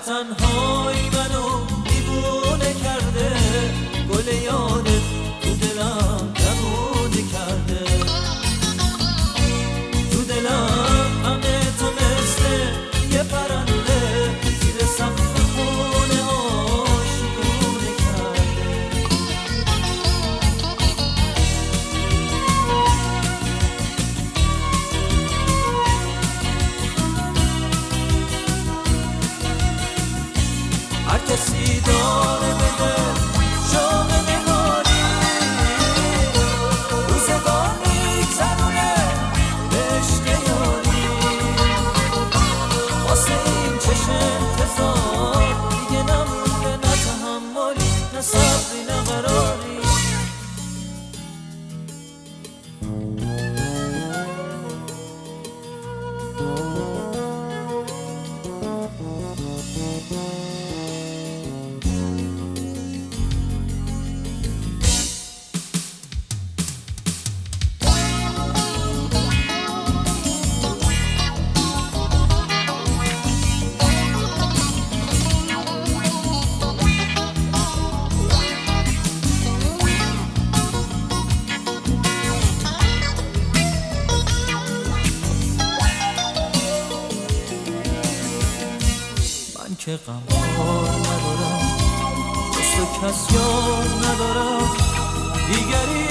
تنهایی منو دیوونه کرده، گل یادت تو دلم جوونه کرده، تو دلم همه تو مثل یه پرنده زیر سقف خونه آشیونه کرده. هر کسی داره بده شوق نگاری، روزگار میگذرونه به عشق یاری، واسه این چشم انتظار دیگه نمونده، نه تحملی نه صبری نه قراری. من که غمخوار ندارم، جز تو کس یار ندارم، دیگری